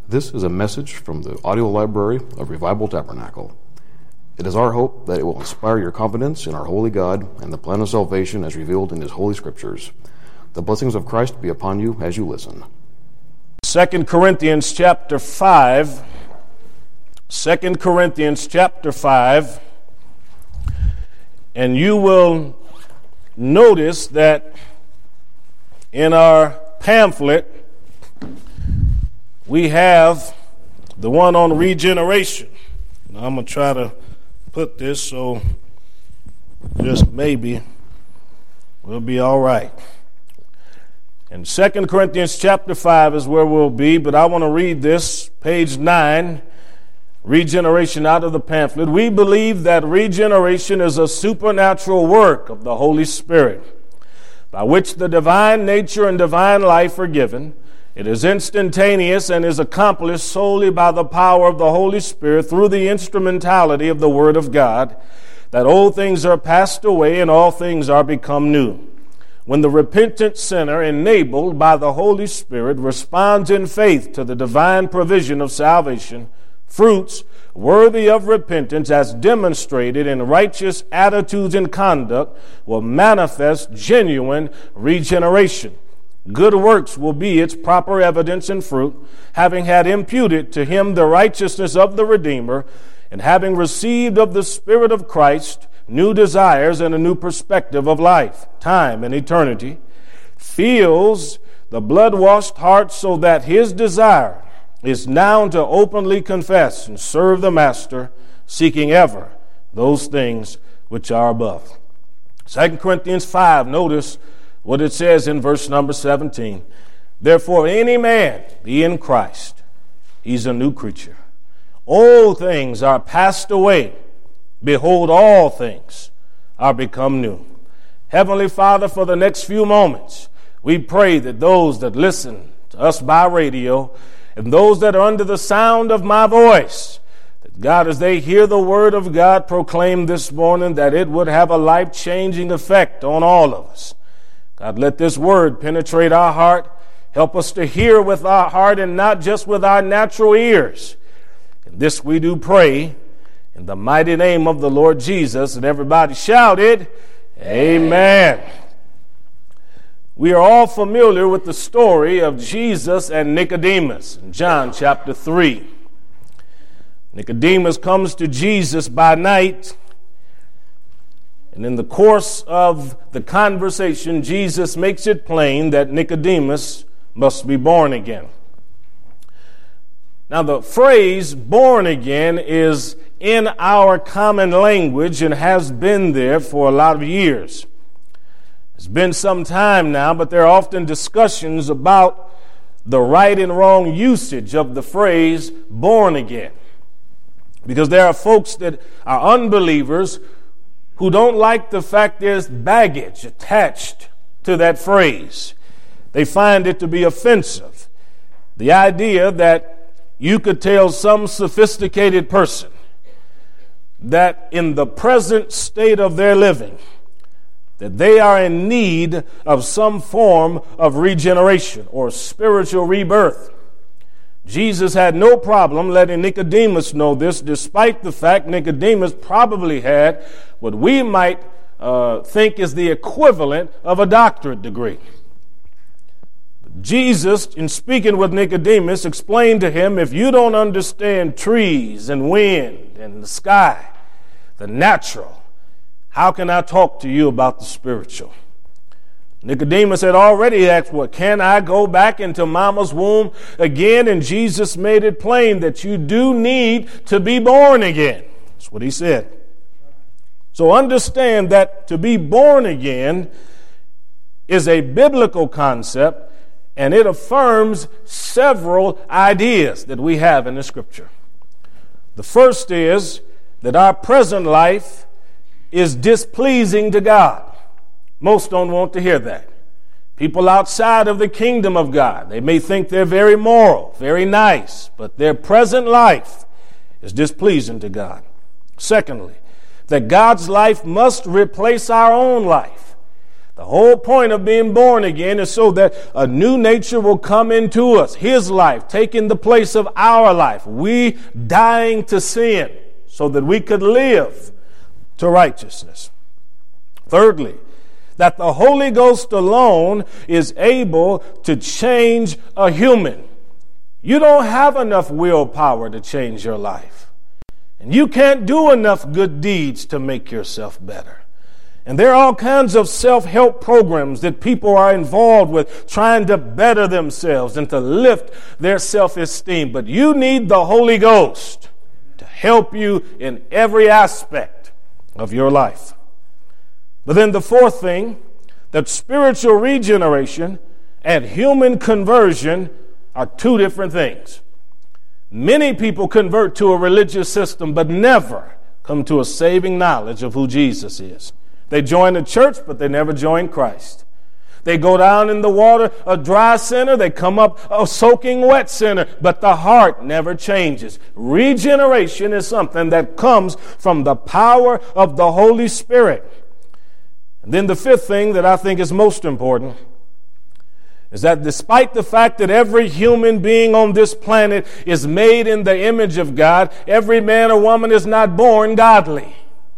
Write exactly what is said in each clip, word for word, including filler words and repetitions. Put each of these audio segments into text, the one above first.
This is a message from the audio library of Revival Tabernacle. It is our hope that it will inspire your confidence in our holy God and the plan of salvation as revealed in His holy scriptures. The blessings of Christ be upon you as you listen. Second Corinthians chapter five. Second Corinthians chapter five. And you will notice that in our pamphlet, we have the one on regeneration. Now I'm going to try to put this so just maybe we'll be all right. And Second Corinthians chapter five is where we'll be, but I want to read this, page nine, regeneration out of the pamphlet. We believe that regeneration is a supernatural work of the Holy Spirit, by which the divine nature and divine life are given. It is instantaneous and is accomplished solely by the power of the Holy Spirit through the instrumentality of the Word of God, that old things are passed away and all things are become new. When the repentant sinner, enabled by the Holy Spirit, responds in faith to the divine provision of salvation, fruits worthy of repentance as demonstrated in righteous attitudes and conduct will manifest genuine regeneration. Good works will be its proper evidence and fruit, having had imputed to him the righteousness of the Redeemer, and having received of the Spirit of Christ new desires and a new perspective of life, time, and eternity, feels the blood-washed heart so that his desire is now to openly confess and serve the Master, seeking ever those things which are above. Second Corinthians five, notice what it says in verse number seventeen. Therefore, any man be in Christ, he's a new creature. Old things are passed away. Behold, all things are become new. Heavenly Father, for the next few moments, we pray that those that listen to us by radio and those that are under the sound of my voice, that God, as they hear the word of God proclaimed this morning, that it would have a life-changing effect on all of us. God, let this word penetrate our heart. Help us to hear with our heart and not just with our natural ears. And this we do pray in the mighty name of the Lord Jesus. And everybody shouted, Amen. Amen. We are all familiar with the story of Jesus and Nicodemus in John chapter three. Nicodemus comes to Jesus by night. And in the course of the conversation, Jesus makes it plain that Nicodemus must be born again. Now, the phrase born again is in our common language and has been there for a lot of years. It's been some time now, but there are often discussions about the right and wrong usage of the phrase born again. Because there are folks that are unbelievers who don't like the fact there's baggage attached to that phrase. They find it to be offensive. The idea that you could tell some sophisticated person that in the present state of their living, that they are in need of some form of regeneration or spiritual rebirth. Jesus had no problem letting Nicodemus know this, despite the fact Nicodemus probably had what we might uh, think is the equivalent of a doctorate degree. But Jesus, in speaking with Nicodemus, explained to him, if you don't understand trees and wind and the sky, the natural, how can I talk to you about the spiritual? Nicodemus had already asked, well, can I go back into mama's womb again? And Jesus made it plain that you do need to be born again. That's what he said. So understand that to be born again is a biblical concept, and it affirms several ideas that we have in the Scripture. The first is that our present life is displeasing to God. Most don't want to hear that. People outside of the kingdom of God, they may think they're very moral, very nice, but their present life is displeasing to God. Secondly, that God's life must replace our own life. The whole point of being born again is so that a new nature will come into us, his life, taking the place of our life. We dying to sin so that we could live to righteousness. Thirdly, that the Holy Ghost alone is able to change a human. You don't have enough willpower to change your life. And you can't do enough good deeds to make yourself better. And there are all kinds of self-help programs that people are involved with, trying to better themselves and to lift their self-esteem. But you need the Holy Ghost to help you in every aspect of your life. But then the fourth thing, that spiritual regeneration and human conversion are two different things. Many people convert to a religious system but never come to a saving knowledge of who Jesus is. They join a church, but they never join Christ. They go down in the water, a dry sinner. They come up a soaking wet sinner, but the heart never changes. Regeneration is something that comes from the power of the Holy Spirit. And then the fifth thing that I think is most important is that despite the fact that every human being on this planet is made in the image of God, every man or woman is not born godly.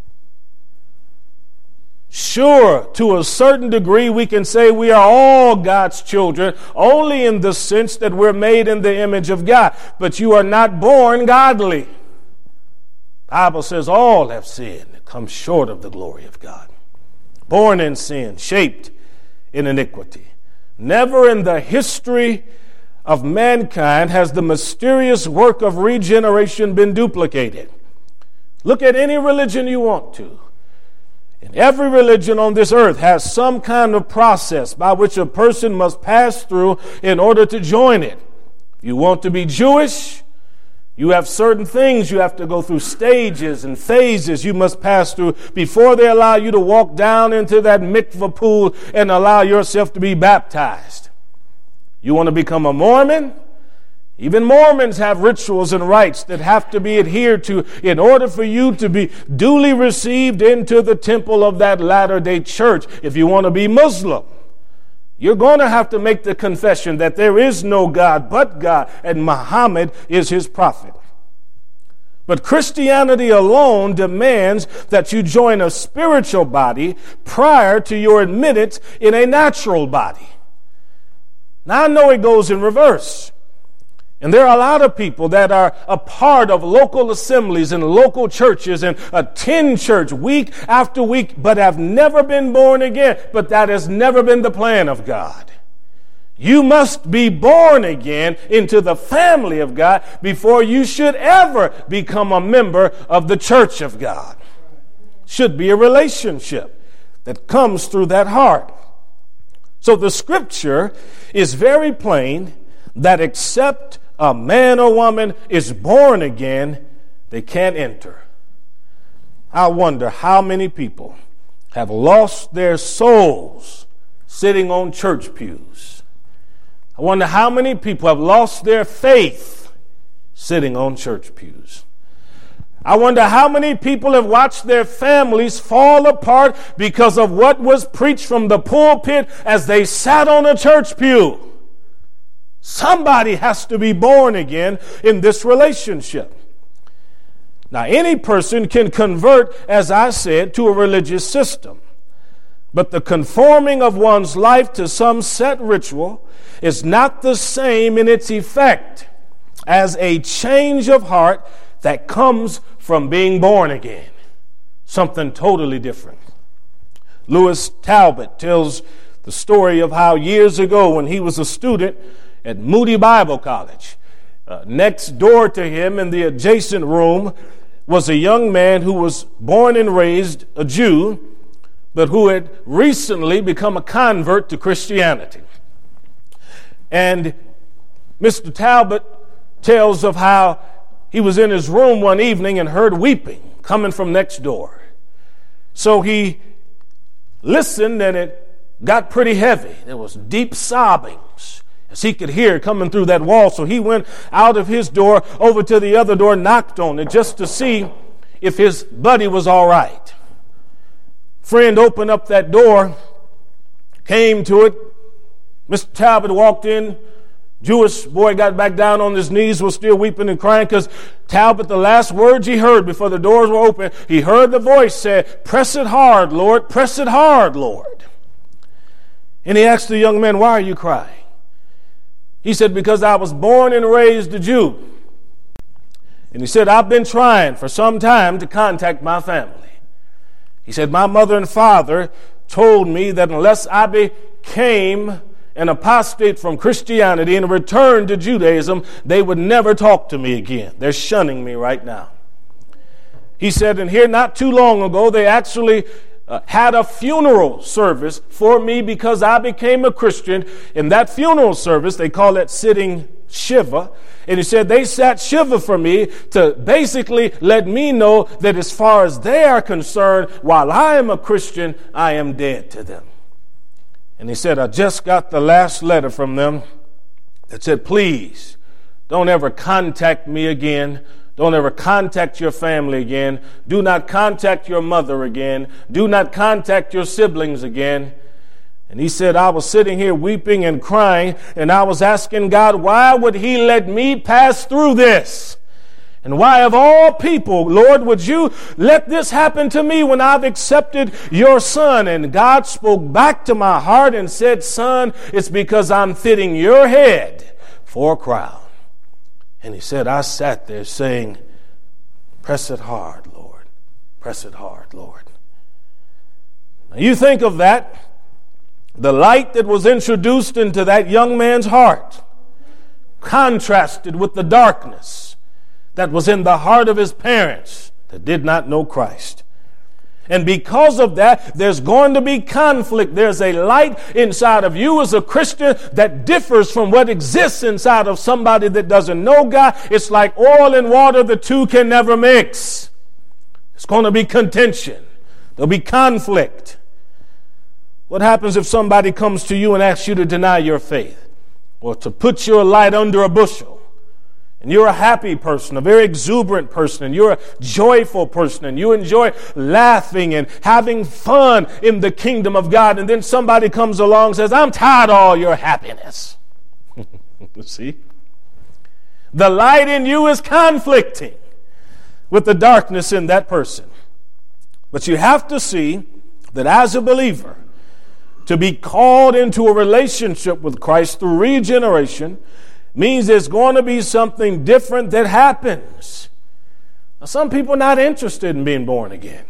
Sure, to a certain degree, we can say we are all God's children, only in the sense that we're made in the image of God. But you are not born godly. The Bible says all have sinned and come short of the glory of God. Born in sin, shaped in iniquity. Never in the history of mankind has the mysterious work of regeneration been duplicated. Look at any religion you want to. And every religion on this earth has some kind of process by which a person must pass through in order to join it. If you want to be Jewish, you have certain things you have to go through, stages and phases you must pass through before they allow you to walk down into that mikveh pool and allow yourself to be baptized. You want to become a Mormon? Even Mormons have rituals and rites that have to be adhered to in order for you to be duly received into the temple of that Latter-day Church. If you want to be Muslim, you're going to have to make the confession that there is no God but God and Muhammad is his prophet. But Christianity alone demands that you join a spiritual body prior to your admittance in a natural body. Now I know it goes in reverse. And there are a lot of people that are a part of local assemblies and local churches and attend church week after week, but have never been born again. But that has never been the plan of God. You must be born again into the family of God before you should ever become a member of the church of God. Should be a relationship that comes through that heart. So the scripture is very plain that except a man or woman is born again, they can't enter. I wonder how many people have lost their souls sitting on church pews. I wonder how many people have lost their faith sitting on church pews. I wonder how many people have watched their families fall apart because of what was preached from the pulpit as they sat on a church pew. Somebody has to be born again in this relationship. Now, any person can convert, as I said, to a religious system. But the conforming of one's life to some set ritual is not the same in its effect as a change of heart that comes from being born again. Something totally different. Lewis Talbot tells the story of how years ago when he was a student at Moody Bible College, uh, next door to him in the adjacent room was a young man who was born and raised a Jew, but who had recently become a convert to Christianity. And Mister Talbot tells of how he was in his room one evening and heard weeping coming from next door. So he listened, and it got pretty heavy. There was deep sobbings as he could hear coming through that wall. So he went out of his door over to the other door, knocked on it just to see if his buddy was all right. Friend opened up that door, Came to it. Mister Talbot walked in. Jewish boy got back down on his knees, was still weeping and crying because Talbot, the last words he heard before the doors were open, he heard the voice say, "Press it hard, Lord. Press it hard, Lord." And he asked the young man, "Why are you crying?" He said, "Because I was born and raised a Jew." And he said, "I've been trying for some time to contact my family." He said, "My mother and father told me that unless I became an apostate from Christianity and returned to Judaism, they would never talk to me again. They're shunning me right now." He said, and here not too long ago, they actually uh, had a funeral service for me because I became a Christian. In that funeral service, they call it sitting Shiva. And he said they sat Shiva for me to basically let me know that as far as they are concerned, while I am a Christian, I am dead to them. And he said, I just got the last letter from them that said, please don't ever contact me again. Don't ever contact your family again. Do not contact your mother again. Do not contact your siblings again. And he said, I was sitting here weeping and crying, and I was asking God, why would he let me pass through this? And why of all people, Lord, would you let this happen to me when I've accepted your son? And God spoke back to my heart and said, son, it's because I'm fitting your head for a crown. And he said, I sat there saying, press it hard, Lord. Press it hard, Lord. Now you think of that, the light that was introduced into that young man's heart, contrasted with the darkness that was in the heart of his parents that did not know Christ. And because of that, there's going to be conflict. There's a light inside of you as a Christian that differs from what exists inside of somebody that doesn't know God. It's like oil and water. The two can never mix. It's going to be contention. There'll be conflict. What happens if somebody comes to you and asks you to deny your faith or to put your light under a bushel? And you're a happy person, a very exuberant person, and you're a joyful person, and you enjoy laughing and having fun in the kingdom of God. And then somebody comes along and says, I'm tired of all your happiness. See? The light in you is conflicting with the darkness in that person. But you have to see that as a believer, to be called into a relationship with Christ through regeneration means there's going to be something different that happens. Now, some people are not interested in being born again.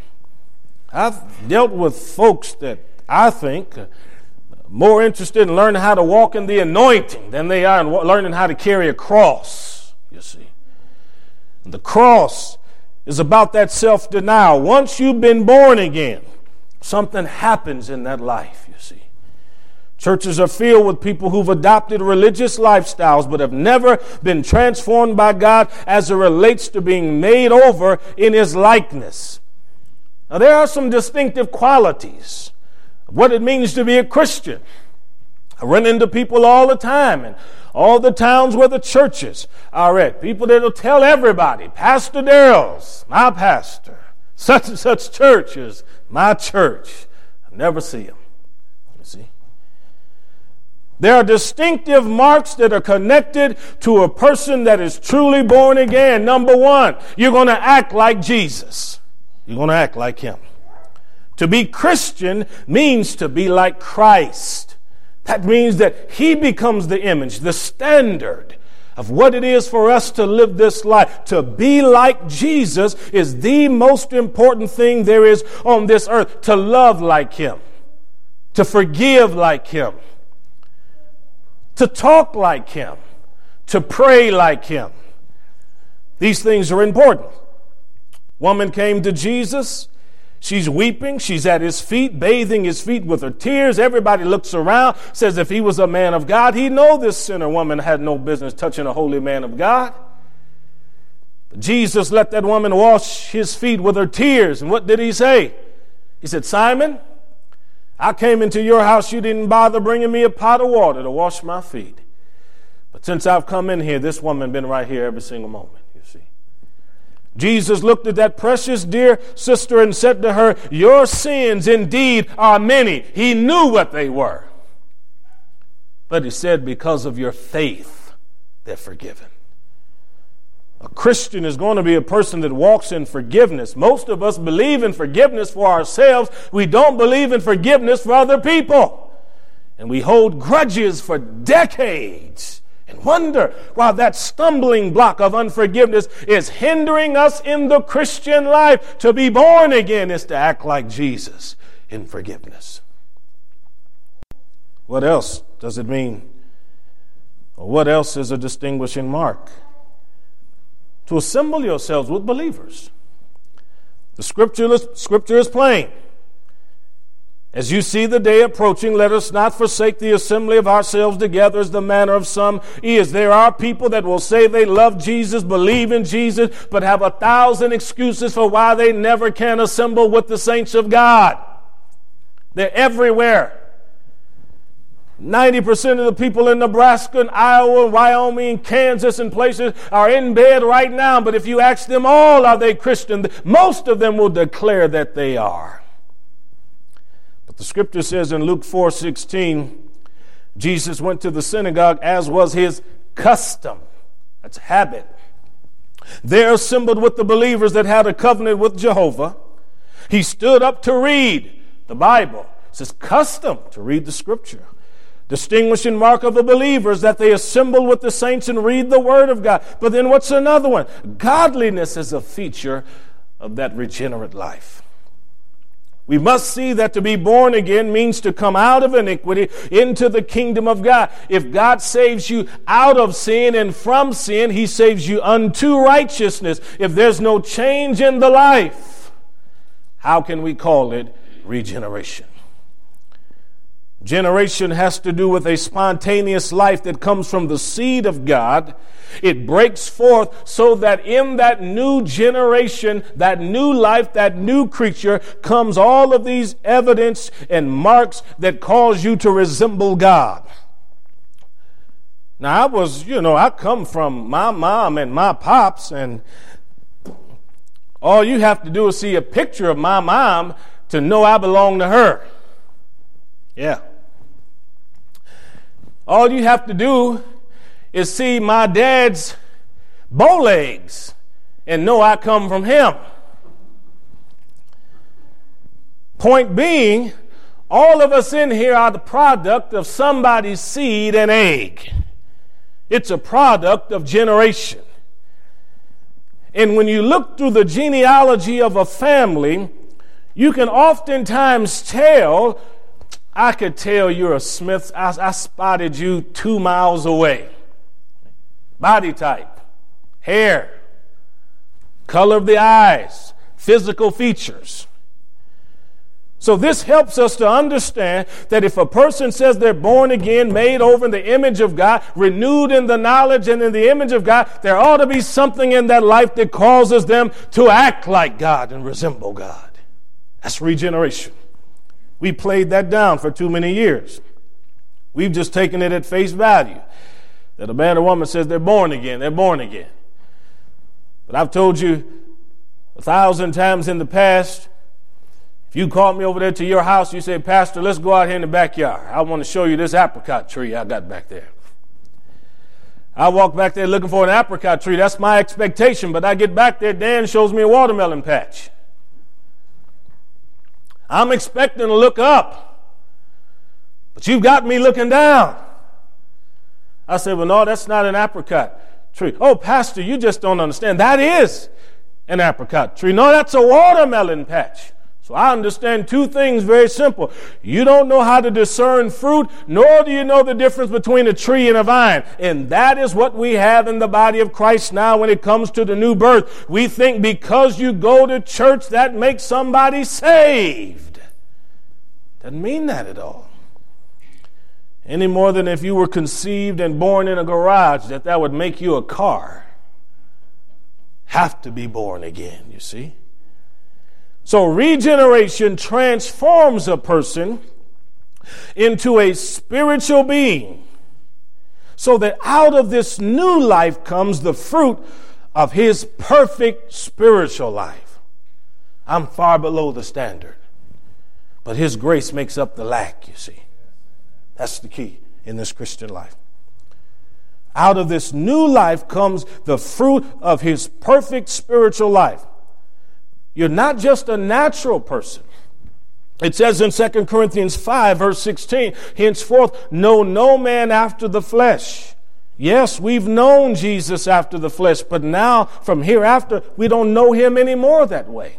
I've dealt with folks that I think are more interested in learning how to walk in the anointing than they are in learning how to carry a cross, you see. And the cross is about that self-denial. Once you've been born again, something happens in that life, you see. Churches are filled with people who've adopted religious lifestyles but have never been transformed by God as it relates to being made over in his likeness. Now, there are some distinctive qualities of what it means to be a Christian. I run into people all the time in all the towns where the churches are at. People that will tell everybody, Pastor Darrell's my pastor. Such and such church is my church. I never see him. You see? There are distinctive marks that are connected to a person that is truly born again. Number one, you're going to act like Jesus. You're going to act like him. To be Christian means to be like Christ. That means that he becomes the image, the standard of what it is for us to live this life. To be like Jesus is the most important thing there is on this earth. To love like him. To forgive like him. To talk like him, to pray like him. These things are important. Woman came to Jesus. She's weeping. She's at his feet, bathing his feet with her tears. Everybody looks around, says if he was a man of God, he'd know this sinner woman had no business touching a holy man of God. But Jesus let that woman wash his feet with her tears. And what did he say? He said, Simon, I came into your house, you didn't bother bringing me a pot of water to wash my feet. But since I've come in here, this woman been right here every single moment, you see. Jesus looked at that precious dear sister and said to her, your sins indeed are many. He knew what they were. But he said, because of your faith, they're forgiven. A Christian is going to be a person that walks in forgiveness. Most of us believe in forgiveness for ourselves. We don't believe in forgiveness for other people. And we hold grudges for decades and wonder why that stumbling block of unforgiveness is hindering us in the Christian life. To be born again is to act like Jesus in forgiveness. What else does it mean? Or what else is a distinguishing mark? To assemble yourselves with believers. The scripture is, scripture is plain. As you see the day approaching, let us not forsake the assembly of ourselves together as the manner of some is. There are people that will say they love Jesus, believe in Jesus, but have a thousand excuses for why they never can assemble with the saints of God. They're everywhere. ninety percent of the people in Nebraska and Iowa, Wyoming, Kansas, and places are in bed right now. But if you ask them all, are they Christian? Most of them will declare that they are. But the scripture says in Luke four sixteen, Jesus went to the synagogue as was his custom. That's habit. There assembled with the believers that had a covenant with Jehovah. He stood up to read the Bible. It's his custom to read the scripture. Distinguishing mark of the believers that they assemble with the saints and read the word of God. But then what's another one? Godliness is a feature of that regenerate life. We must see that to be born again means to come out of iniquity into the kingdom of God. If God saves you out of sin and from sin, he saves you unto righteousness. If there's no change in the life, how can we call it regeneration? Generation has to do with a spontaneous life that comes from the seed of God. It breaks forth so that in that new generation, that new life, that new creature, comes all of these evidence and marks that cause you to resemble God. Now, I was, you know, I come from my mom and my pops, and all you have to do is see a picture of my mom to know I belong to her. Yeah. All you have to do is see my dad's bow legs and know I come from him. Point being, all of us in here are the product of somebody's seed and egg. It's a product of generation. And when you look through the genealogy of a family, you can oftentimes tell. I could tell you're a Smith. I, I spotted you two miles away. Body type, hair, color of the eyes, physical features. So this helps us to understand that if a person says they're born again, made over in the image of God, renewed in the knowledge and in the image of God, there ought to be something in that life that causes them to act like God and resemble God. That's regeneration. We played that down for too many years. We've just taken it at face value. That a man or woman says they're born again, they're born again. But I've told you a thousand times in the past, if you called me over there to your house, you say, Pastor, let's go out here in the backyard. I want to show you this apricot tree I got back there. I walk back there looking for an apricot tree. That's my expectation. But I get back there, Dan shows me a watermelon patch. I'm expecting to look up, but you've got me looking down. I said, well, no, that's not an apricot tree. Oh, Pastor, you just don't understand. That is an apricot tree. No, that's a watermelon patch. So I understand two things very simple. You don't know how to discern fruit, nor do you know the difference between a tree and a vine. And that is what we have in the body of Christ now when it comes to the new birth. We think because you go to church, that makes somebody saved. Doesn't mean that at all. Any more than if you were conceived and born in a garage, that that would make you a car. Have to be born again, you see. So regeneration transforms a person into a spiritual being so that out of this new life comes the fruit of his perfect spiritual life. I'm far below the standard. But his grace makes up the lack, you see. That's the key in this Christian life. Out of this new life comes the fruit of his perfect spiritual life. You're not just a natural person. It says in Second Corinthians five, verse sixteen, henceforth know no man after the flesh. Yes, we've known Jesus after the flesh, but now from hereafter, we don't know him anymore that way.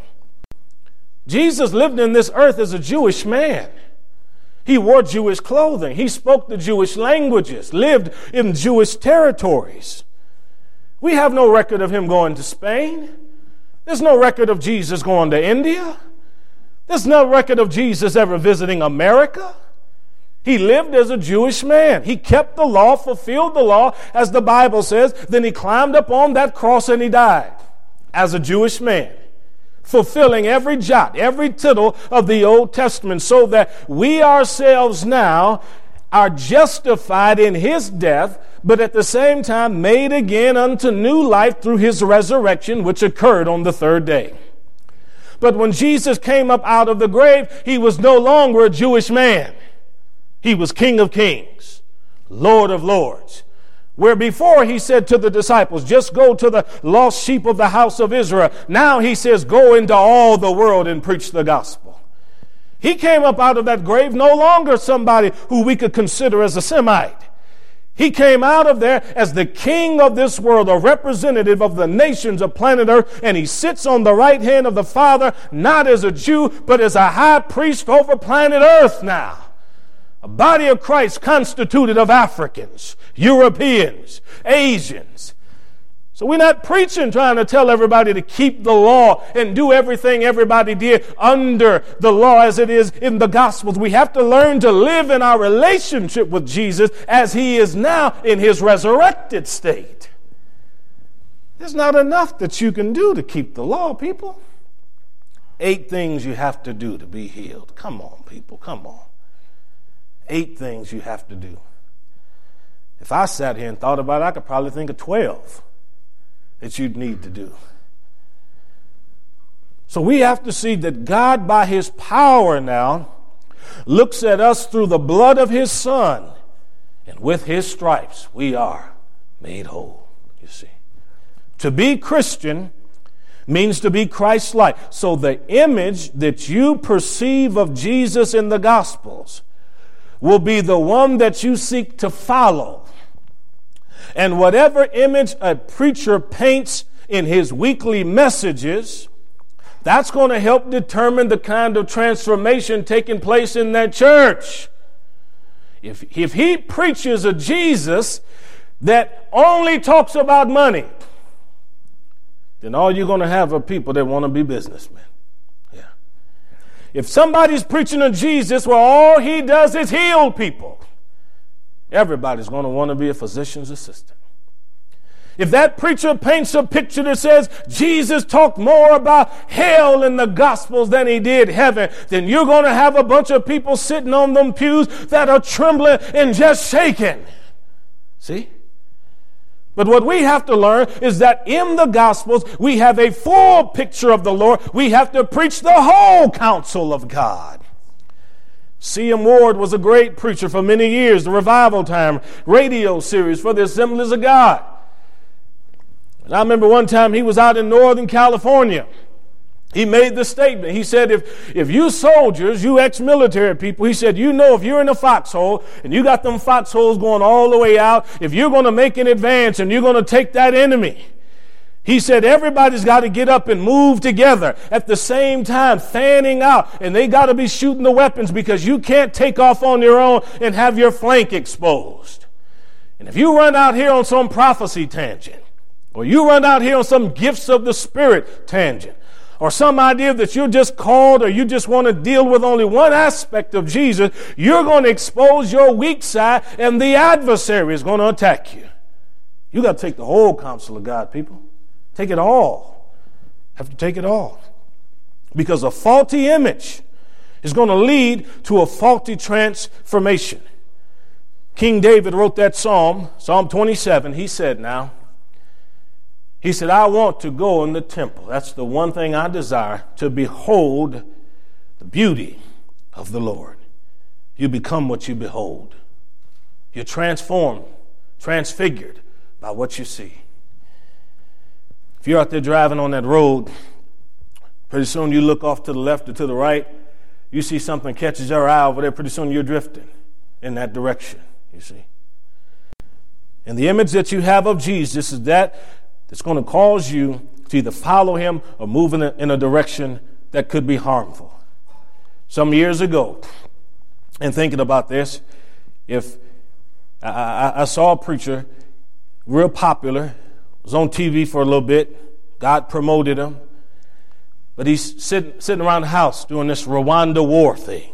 Jesus lived in this earth as a Jewish man. He wore Jewish clothing. He spoke the Jewish languages, lived in Jewish territories. We have no record of him going to Spain. There's no record of Jesus going to India. There's no record of Jesus ever visiting America. He lived as a Jewish man. He kept the law, fulfilled the law, as the Bible says. Then he climbed up on that cross and he died as a Jewish man, fulfilling every jot, every tittle of the Old Testament, so that we ourselves now are justified in his death, but at the same time made again unto new life through his resurrection, which occurred on the third day. But when Jesus came up out of the grave, he was no longer a Jewish man. He was King of Kings, Lord of Lords. Where before he said to the disciples, just go to the lost sheep of the house of Israel. Now he says, go into all the world and preach the gospel. He came up out of that grave no longer somebody who we could consider as a Semite. He came out of there as the king of this world, a representative of the nations of planet Earth, and he sits on the right hand of the Father, not as a Jew, but as a high priest over planet Earth now. A body of Christ constituted of Africans, Europeans, Asians. So we're not preaching trying to tell everybody to keep the law and do everything everybody did under the law as it is in the Gospels. We have to learn to live in our relationship with Jesus as he is now in his resurrected state. There's not enough that you can do to keep the law, people. Eight things you have to do to be healed. Come on, people, come on. Eight things you have to do. If I sat here and thought about it, I could probably think of twelve that you'd need to do. So we have to see that God, by his power now, looks at us through the blood of his Son, and with his stripes we are made whole, you see. To be Christian means to be Christ-like. So the image that you perceive of Jesus in the Gospels will be the one that you seek to follow. And whatever image a preacher paints in his weekly messages, that's going to help determine the kind of transformation taking place in that church. If, if he preaches a Jesus that only talks about money, then all you're going to have are people that want to be businessmen. If somebody's preaching a Jesus where all he does is heal people, everybody's going to want to be a physician's assistant. If that preacher paints a picture that says Jesus talked more about hell in the Gospels than he did heaven, then you're going to have a bunch of people sitting on them pews that are trembling and just shaking. See? But what we have to learn is that in the Gospels, we have a full picture of the Lord. We have to preach the whole counsel of God. C M Ward was a great preacher for many years, the Revival Time radio series for the Assemblies of God. And I remember one time he was out in Northern California. He made the statement. He said, if, if you soldiers, you ex-military people, he said, you know if you're in a foxhole and you got them foxholes going all the way out, if you're going to make an advance and you're going to take that enemy, he said everybody's got to get up and move together at the same time, fanning out, and they got to be shooting the weapons because you can't take off on your own and have your flank exposed. And if you run out here on some prophecy tangent, or you run out here on some gifts of the Spirit tangent, or some idea that you're just called or you just want to deal with only one aspect of Jesus, you're going to expose your weak side and the adversary is going to attack you. You got to take the whole counsel of God, people. Take it all. Have to take it all. Because a faulty image is going to lead to a faulty transformation. King David wrote that psalm, Psalm twenty-seven. He said now, He said, I want to go in the temple. That's the one thing I desire, to behold the beauty of the Lord. You become what you behold. You're transformed, transfigured by what you see. If you're out there driving on that road, pretty soon you look off to the left or to the right, you see something catches your eye over there, pretty soon you're drifting in that direction, you see. And the image that you have of Jesus is that that's going to cause you to either follow him or move in a, in a direction that could be harmful. Some years ago, and thinking about this, if I, I, I saw a preacher, real popular, was on T V for a little bit, God promoted him, but he's sitting, sitting around the house doing this Rwanda war thing.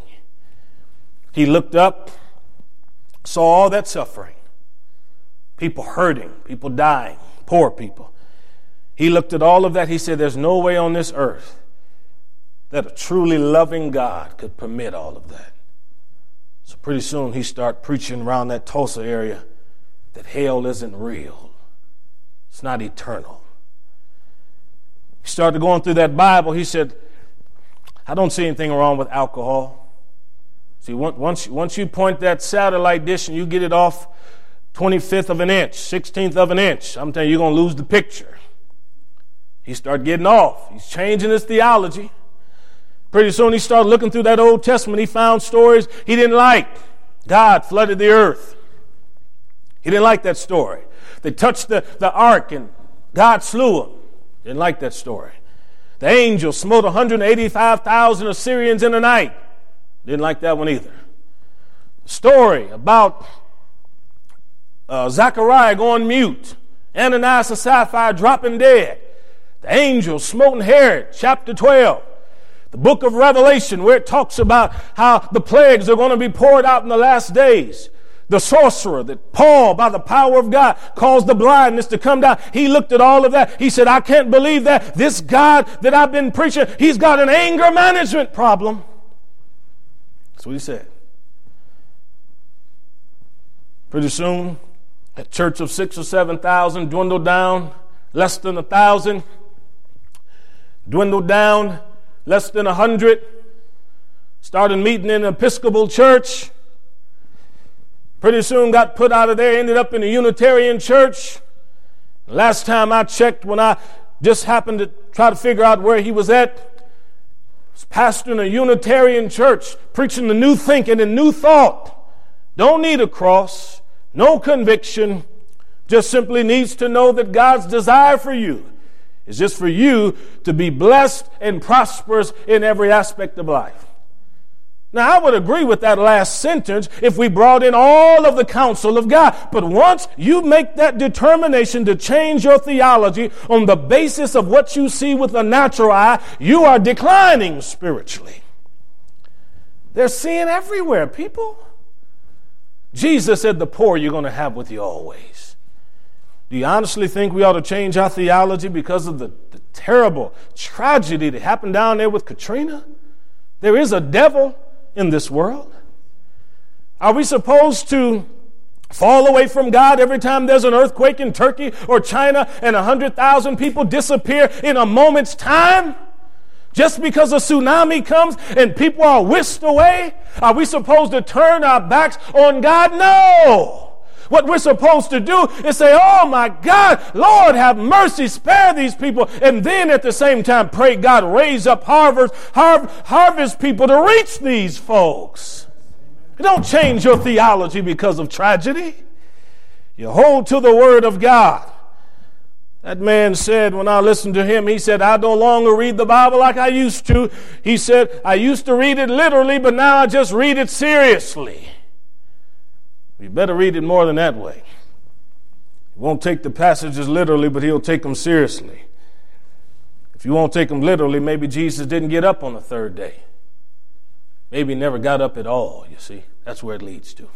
He looked up, saw all that suffering, people hurting, people dying, poor people. He looked at all of that. He said, there's no way on this earth that a truly loving God could permit all of that. So pretty soon he started preaching around that Tulsa area that hell isn't real. It's not eternal. He started going through that Bible. He said, I don't see anything wrong with alcohol. See, once, once you point that satellite dish and you get it off twenty-fifth of an inch, sixteenth of an inch, I'm telling you, you're going to lose the picture. He started getting off. He's changing his theology. Pretty soon he started looking through that Old Testament. He found stories he didn't like. God flooded the earth. He didn't like that story. They touched the, the ark and God slew them. Didn't like that story. The angel smote one hundred eighty-five thousand Assyrians in a night. Didn't like that one either. Story about uh, Zechariah going mute. Ananias and Sapphira dropping dead. The angel smoting Herod, chapter twelve. The book of Revelation, where it talks about how the plagues are going to be poured out in the last days. The sorcerer that Paul, by the power of God, caused the blindness to come down. He looked at all of that. He said, I can't believe that. This God that I've been preaching, he's got an anger management problem. That's what he said. Pretty soon, a church of six or seven thousand dwindled down, less than a thousand, dwindled down, less than a hundred, started meeting in an Episcopal church. Pretty soon got put out of there, ended up in a Unitarian church. Last time I checked, when I just happened to try to figure out where he was at, was pastoring a Unitarian church, preaching the new thinking and new thought. Don't need a cross, no conviction, just simply needs to know that God's desire for you is just for you to be blessed and prosperous in every aspect of life. Now, I would agree with that last sentence if we brought in all of the counsel of God. But once you make that determination to change your theology on the basis of what you see with the natural eye, you are declining spiritually. There's sin everywhere, people. Jesus said, the poor you're going to have with you always. Do you honestly think we ought to change our theology because of the, the terrible tragedy that happened down there with Katrina? There is a devil in this world. Are we supposed to fall away from God every time there's an earthquake in Turkey or China and one hundred thousand people disappear in a moment's time? Just because a tsunami comes and people are whisked away? Are we supposed to turn our backs on God? No! What we're supposed to do is say, oh my God, Lord, have mercy, spare these people. And then at the same time, pray God raise up harvest, harvest people to reach these folks. Don't change your theology because of tragedy. You hold to the word of God. That man said, when I listened to him, he said, I no longer read the Bible like I used to. He said, I used to read it literally, but now I just read it seriously. You better read it more than that way. He won't take the passages literally, but he'll take them seriously. If you won't take them literally, maybe Jesus didn't get up on the third day. Maybe he never got up at all, you see. That's where it leads to.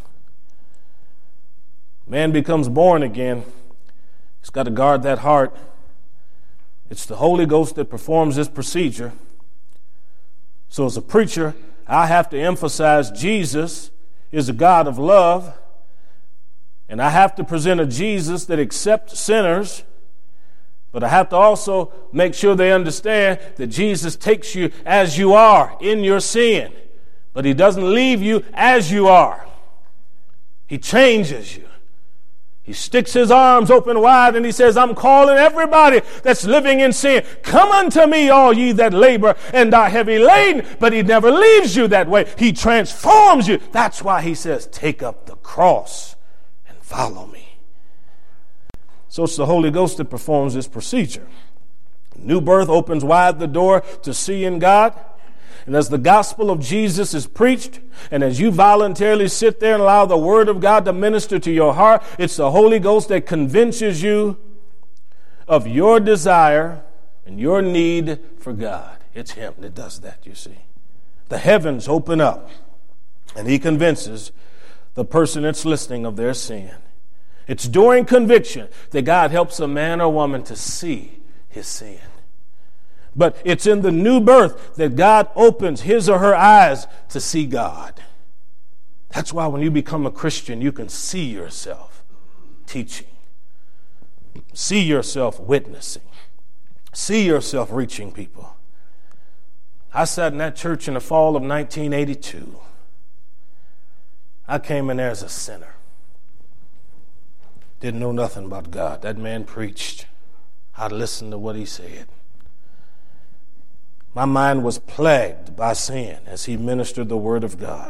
Man becomes born again. He's got to guard that heart. It's the Holy Ghost that performs this procedure. So as a preacher, I have to emphasize Jesus is a God of love. And I have to present a Jesus that accepts sinners, But I have to also make sure they understand that Jesus takes you as you are in your sin. But he doesn't leave you as you are. He changes you. He sticks his arms open wide and he says, I'm calling everybody that's living in sin. Come unto me, all ye that labor and are heavy laden. But he never leaves you that way. He transforms you. That's why he says, take up the cross and follow me. So it's the Holy Ghost that performs this procedure. New birth opens wide the door to seeing God. And as the gospel of Jesus is preached, and as you voluntarily sit there and allow the word of God to minister to your heart, it's the Holy Ghost that convinces you of your desire and your need for God. It's him that does that, you see. The heavens open up, and he convinces the person that's listening of their sin. It's during conviction that God helps a man or woman to see his sin. But it's in the new birth that God opens his or her eyes to see God. That's why when you become a Christian, you can see yourself teaching, see yourself witnessing, see yourself reaching people. I sat in that church in the fall of nineteen eighty-two. I came in there as a sinner. Didn't know nothing about God. That man preached. I listened to what he said. My mind was plagued by sin as he ministered the word of God.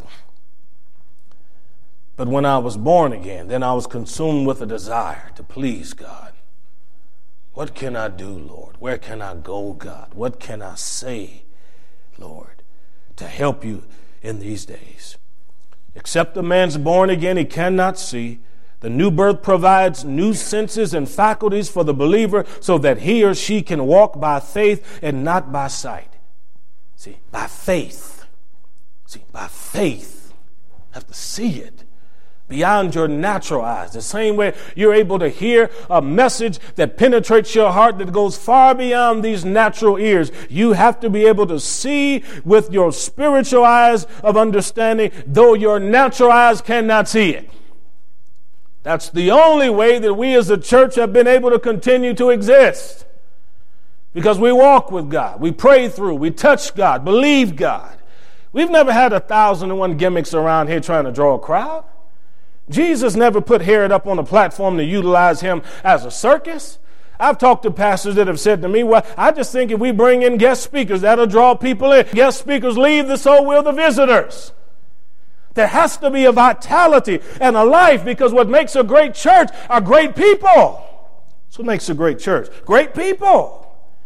But when I was born again, then I was consumed with a desire to please God. What can I do, Lord? Where can I go, God? What can I say, Lord, to help you in these days? Except a man's born again, he cannot see. The new birth provides new senses and faculties for the believer so that he or she can walk by faith and not by sight. See, by faith. See, by faith. You have to see it beyond your natural eyes. The same way you're able to hear a message that penetrates your heart that goes far beyond these natural ears. You have to be able to see with your spiritual eyes of understanding, though your natural eyes cannot see it. That's the only way that we as a church have been able to continue to exist. Because we walk with God. We pray through. We touch God. Believe God. We've never had a thousand and one gimmicks around here trying to draw a crowd. Jesus never put Herod up on a platform to utilize him as a circus. I've talked to pastors that have said to me, well, I just think if we bring in guest speakers, that'll draw people in. Guest speakers leave, so will the visitors. There has to be a vitality and a life, because what makes a great church are great people. That's what makes a great church. Great people.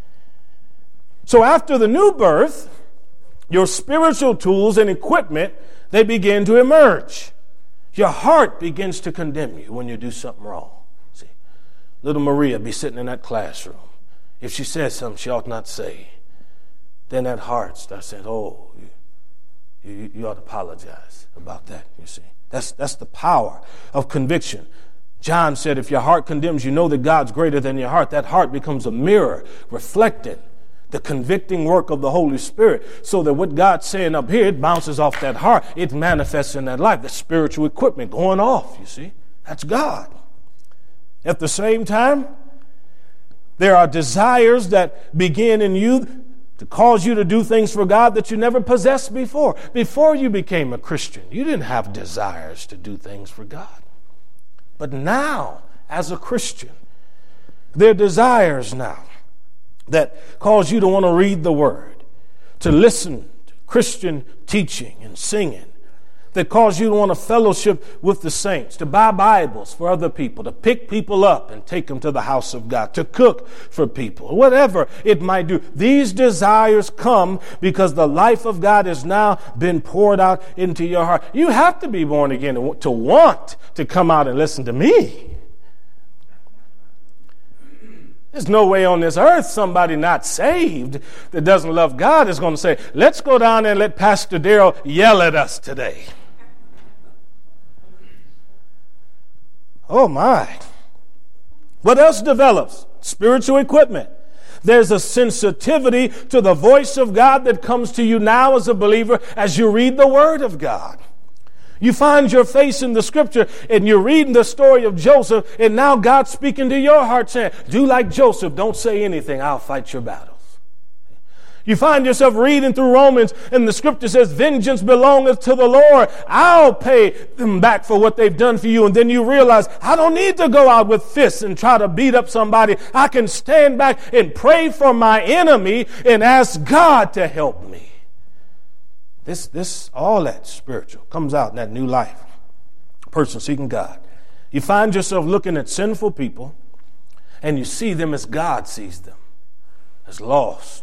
So after the new birth, your spiritual tools and equipment, they begin to emerge. Your heart begins to condemn you when you do something wrong. See, little Maria be sitting in that classroom. If she says something she ought not say, then that heart starts saying, oh, you, you, you ought to apologize about that, you see. That's, that's the power of conviction. John said, if your heart condemns, you know that God's greater than your heart. That heart becomes a mirror reflecting the convicting work of the Holy Spirit, so that what God's saying up here, it bounces off that heart. It manifests in that life. The spiritual equipment going off, you see. That's God. At the same time, there are desires that begin in you to cause you to do things for God that you never possessed before. Before you became a Christian, you didn't have desires to do things for God. But now, as a Christian, there are desires now that cause you to want to read the Word, to listen to Christian teaching and singing, that cause you to want to fellowship with the saints, to buy Bibles for other people, to pick people up and take them to the house of God, to cook for people, whatever it might do. These desires come because the life of God has now been poured out into your heart. You have to be born again to want to come out and listen to me. There's no way on this earth somebody not saved that doesn't love God is going to say, let's go down there and let Pastor Darrell yell at us today. Oh my. What else develops? Spiritual equipment. There's a sensitivity to the voice of God that comes to you now as a believer as you read the Word of God. You find your face in the scripture and you're reading the story of Joseph, and now God's speaking to your heart saying, do like Joseph, don't say anything, I'll fight your battles. You find yourself reading through Romans and the scripture says, vengeance belongeth to the Lord. I'll pay them back for what they've done for you. And then you realize, I don't need to go out with fists and try to beat up somebody. I can stand back and pray for my enemy and ask God to help me. This, this, all that spiritual comes out in that new life. Person seeking God. You find yourself looking at sinful people and you see them as God sees them, as lost.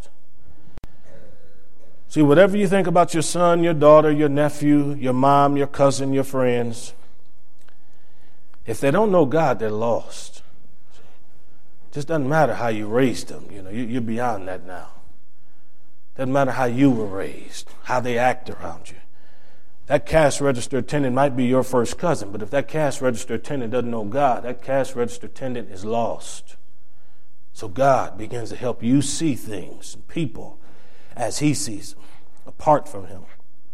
See, whatever you think about your son, your daughter, your nephew, your mom, your cousin, your friends, if they don't know God, they're lost. It just doesn't matter how you raised them. You know, you're beyond that now. Doesn't matter how you were raised, how they act around you. That cash register attendant might be your first cousin, but if that cash register attendant doesn't know God, that cash register attendant is lost. So God begins to help you see things and people as he sees them, apart from him.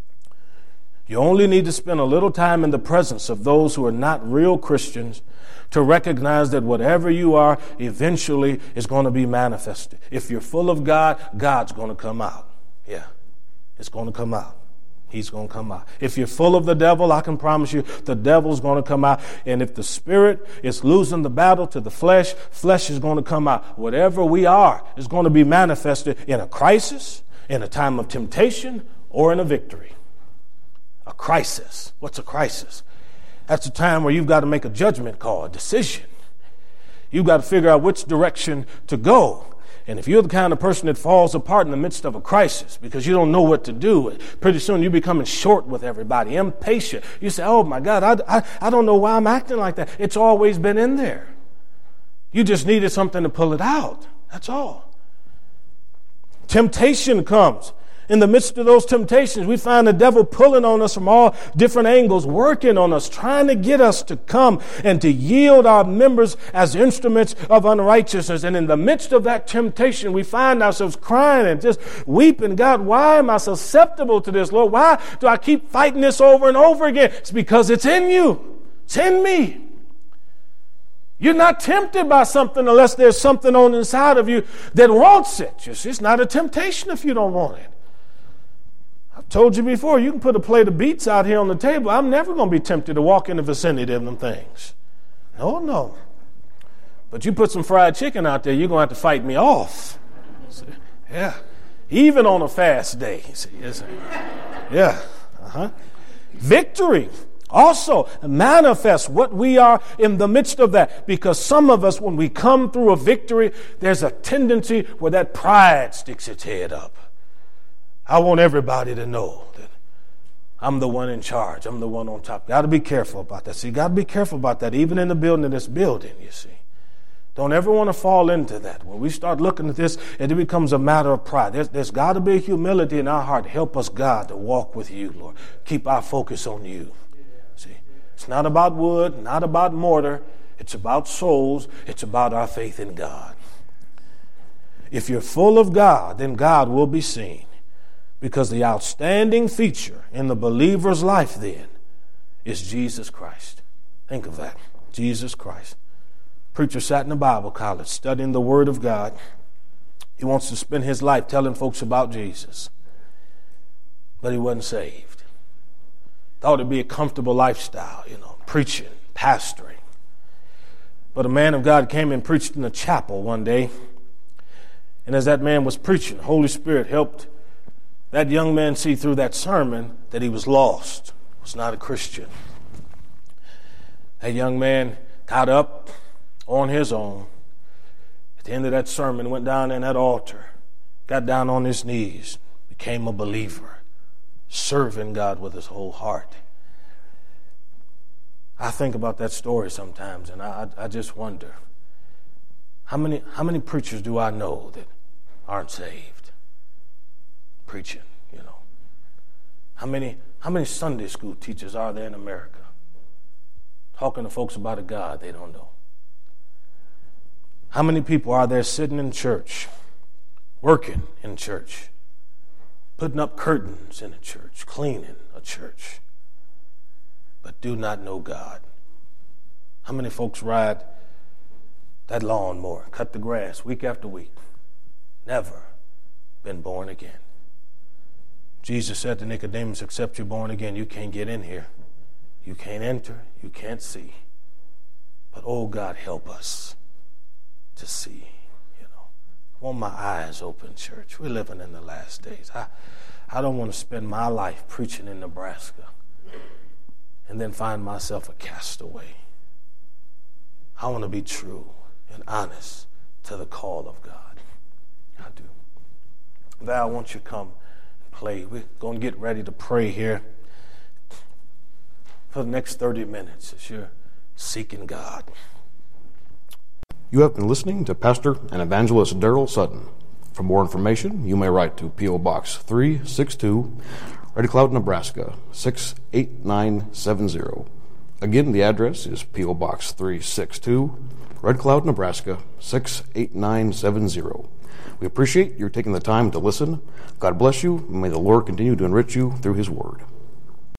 You only need to spend a little time in the presence of those who are not real Christians to recognize that whatever you are eventually is going to be manifested. If you're full of God, God's going to come out. Yeah, it's going to come out. He's going to come out. If you're full of the devil, I can promise you the devil's going to come out. And if the spirit is losing the battle to the flesh, flesh is going to come out. Whatever we are is going to be manifested in a crisis, in a time of temptation, or in a victory. A crisis. What's a crisis? That's a time where you've got to make a judgment call, a decision. You've got to figure out which direction to go. And if you're the kind of person that falls apart in the midst of a crisis because you don't know what to do, pretty soon you're becoming short with everybody, impatient. You say, oh my God, I, I, I don't know why I'm acting like that. It's always been in there. You just needed something to pull it out. That's all. Temptation comes. In the midst of those temptations, we find the devil pulling on us from all different angles, working on us, trying to get us to come and to yield our members as instruments of unrighteousness. And in the midst of that temptation, we find ourselves crying and just weeping. God, why am I susceptible to this, Lord? Why do I keep fighting this over and over again? It's because it's in you. It's in me. You're not tempted by something unless there's something on the inside of you that wants it. You see, it's not a temptation if you don't want it. I've told you before, you can put a plate of beets out here on the table. I'm never going to be tempted to walk in the vicinity of them things. No, no. But you put some fried chicken out there, you're going to have to fight me off. See? Yeah. Even on a fast day. See? Yes. Yeah. Uh-huh. Victory also manifests what we are in the midst of that. Because some of us, when we come through a victory, there's a tendency where that pride sticks its head up. I want everybody to know that I'm the one in charge. I'm the one on top. Got to be careful about that. See, got to be careful about that, even in the building of this building, you see. Don't ever want to fall into that. When we start looking at this, it becomes a matter of pride. There's, there's got to be humility in our heart. Help us, God, to walk with you, Lord. Keep our focus on you. See, it's not about wood, not about mortar. It's about souls. It's about our faith in God. If you're full of God, then God will be seen. Because the outstanding feature in the believer's life then is Jesus Christ. Think of that. Jesus Christ. Preacher sat in a Bible college studying the Word of God. He wants to spend his life telling folks about Jesus. But he wasn't saved. Thought it'd be a comfortable lifestyle, you know, preaching, pastoring. But a man of God came and preached in a chapel one day. And as that man was preaching, the Holy Spirit helped that young man see through that sermon that he was lost, was not a Christian. That young man got up on his own. At the end of that sermon, went down in that altar, got down on his knees, became a believer, serving God with his whole heart. I think about that story sometimes, and I, I just wonder, how many, how many preachers do I know that aren't saved? Preaching, you know. How many how many Sunday school teachers are there in America talking to folks about a God they don't know? How many people are there sitting in church, working in church, putting up curtains in a church, cleaning a church, but do not know God. How many folks ride that lawnmower, cut the grass week after week, never been born again? Jesus said to Nicodemus, except you're born again, you can't get in here. You can't enter. You can't see. But, oh, God, help us to see. You know, I want my eyes open, church. We're living in the last days. I, I don't want to spend my life preaching in Nebraska and then find myself a castaway. I want to be true and honest to the call of God. I do. Val, won't you come and play? We're going to get ready to pray here for the next thirty minutes as you're seeking God. You have been listening to Pastor and Evangelist Daryl Sutton. For more information, you may write to P O. Box three sixty-two, Red Cloud, Nebraska, six eight nine seven zero. Again, the address is P O. Box three sixty-two, Red Cloud, Nebraska, six eight nine seven zero. We appreciate your taking the time to listen. God bless you, and may the Lord continue to enrich you through His Word.